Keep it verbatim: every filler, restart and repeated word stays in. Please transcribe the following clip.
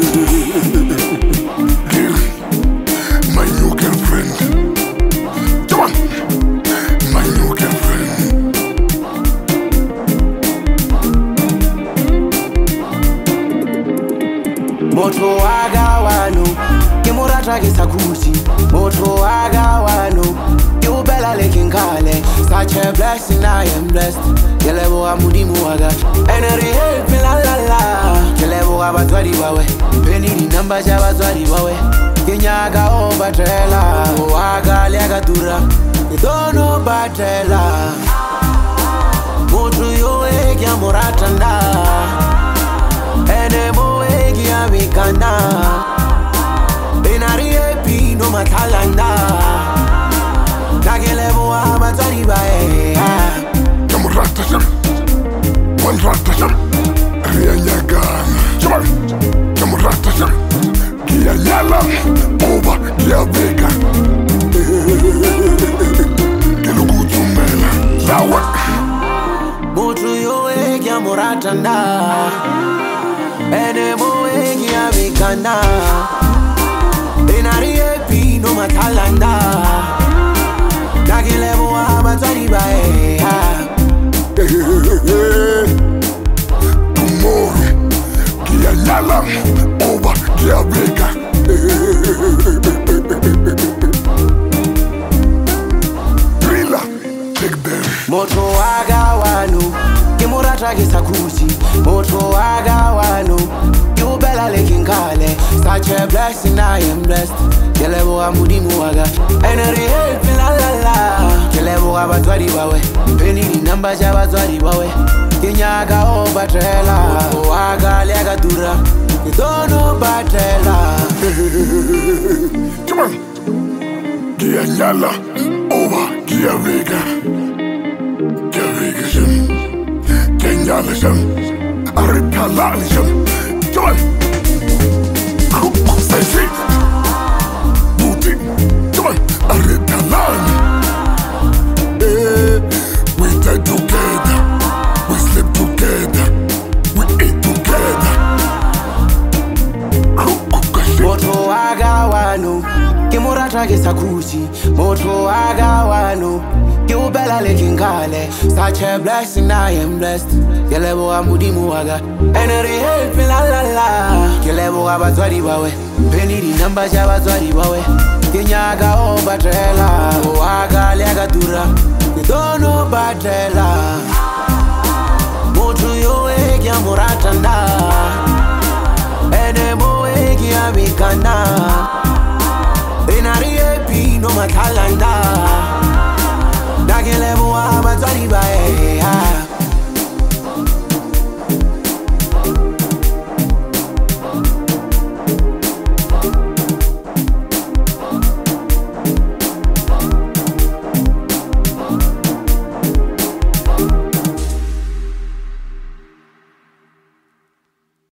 My new girlfriend. Come on. My new girlfriend. Moto waga wano Kimuratra kisakuchi Moto waga wano Kiubela lekingale Such a blessing, I am blessed Kelebo amudimu waga Eneri help la la la Kelebo abatwari bawe Peni di namba jabatwari bawe Kinyaga obatrela Waga liaga dura Kidono batrela Moto yoe kia muratanda Ene moe kia mikanda Benari epi no matalanda Nagelebo abatwari bae Kamurata sam One rata sam Ria nyagan Jamal Kamurata sam Kia nyala Oba kia vega Kilugutumela Lawa Motu yoe kia muratanda Ene moe kia mikanda Benari epi no matalanda Nagelebo abatwari bae Tomorrow Kia nyala Oba kia vega Thriller Take them Moto waga wano Kimuratra kisakuchi Moto waga wano Kiubela lekingale Such a blessing, I am blessed Kelebo amudimu waga Eneri help la la la Kelebo abatwari bawe Peni di namba jabatwari bawe Kinyaga obatrela Waga liaga dura Kidono batrela Come on Kia nyala Oba kia vega Kia vega sim Kia nyala sim Aritalali sim Come on Say shit Booty Come on Aritalali Eh We die together We sleep together We eat together Moto waga wano Kimuratra kisakuchi Moto waga wano Kiubela lekingale Such a blessing, I am blessed Kelebo amudimu waga Eneri help la la la Kelebo abatwari bawe Peni di namba jabatwari bawe Kinyaga obatrela Waga liaga dura Kidono batrela Motu yoe kia muratanda Ene moe kia mikanda Benari epi no matalanda